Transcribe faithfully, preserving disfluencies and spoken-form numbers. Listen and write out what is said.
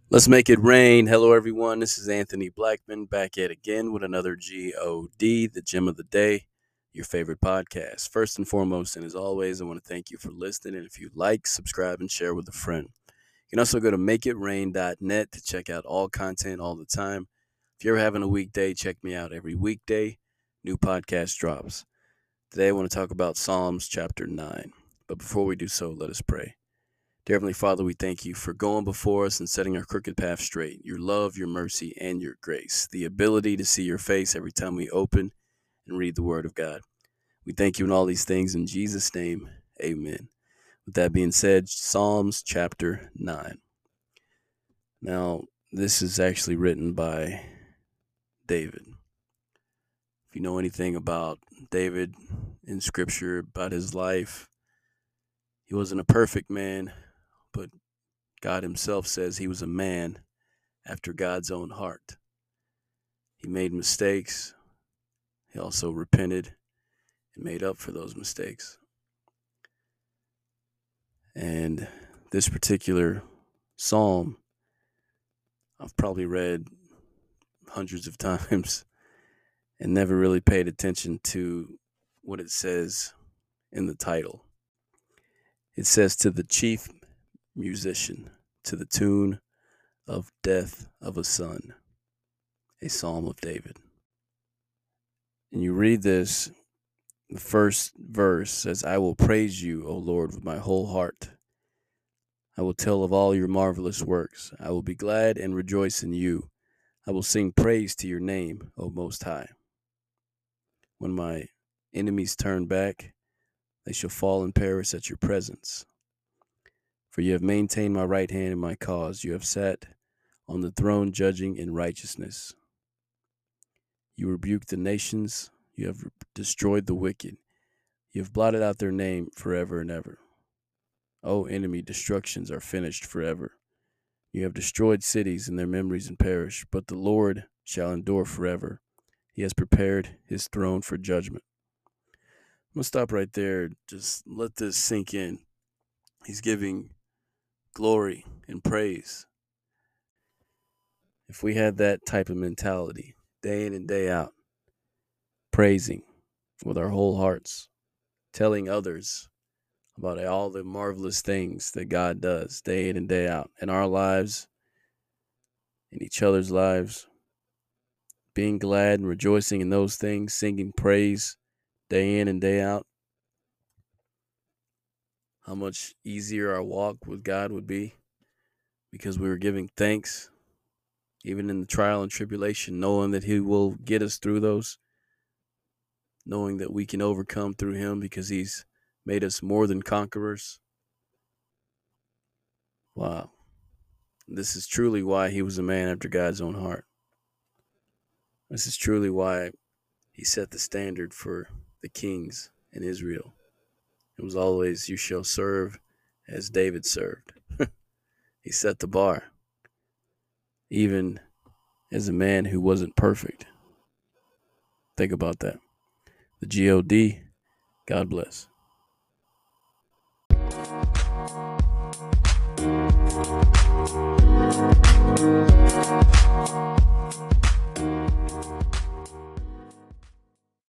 Let's make it rain. Hello, everyone. This is Anthony Blackman back at again with another G O D, the Gem of the Day, your favorite podcast. First and foremost, and as always, I want to thank you for listening. And if you like, subscribe, and share with a friend. You can also go to make it rain dot net to check out all content all the time. If you're having a weekday, check me out every weekday. New podcast drops. Today, I want to talk about Psalms chapter nine. But before we do so, let us pray. Dear Heavenly Father, we thank you for going before us and setting our crooked path straight. Your love, your mercy, and your grace. The ability to see your face every time we open and read the Word of God. We thank you in all these things. In Jesus' name, amen. With that being said, Psalms chapter nine. Now, this is actually written by David. If you know anything about David in Scripture, about his life, he wasn't a perfect man, but God himself says he was a man after God's own heart. He made mistakes. He also repented and made up for those mistakes. And this particular psalm, I've probably read hundreds of times and never really paid attention to what it says in the title. It says, to the chief musician, to the tune of Death of a Son, a Psalm of David. And you read this, the first verse says, I will praise you, O Lord, with my whole heart. I will tell of all your marvelous works. I will be glad and rejoice in you. I will sing praise to your name, O Most High. When my enemies turn back, they shall fall and perish at your presence. For you have maintained my right hand in my cause. You have sat on the throne judging in righteousness. You rebuke the nations. You have destroyed the wicked. You have blotted out their name forever and ever. O enemy, destructions are finished forever. You have destroyed cities and their memories and perish, but the Lord shall endure forever. He has prepared his throne for judgment. I'm going to stop right there. Just let this sink in. He's giving glory and praise. If we had that type of mentality, day in and day out, praising with our whole hearts, telling others about all the marvelous things that God does day in and day out in our lives, in each other's lives, being glad and rejoicing in those things, singing praise day in and day out, how much easier our walk with God would be because we were giving thanks, even in the trial and tribulation, knowing that he will get us through those, knowing that we can overcome through him because he's made us more than conquerors. Wow. This is truly why he was a man after God's own heart. This is truly why he set the standard for the kings in Israel. It was always, you shall serve as David served. He set the bar, even as a man who wasn't perfect. Think about that. The G O D, God bless.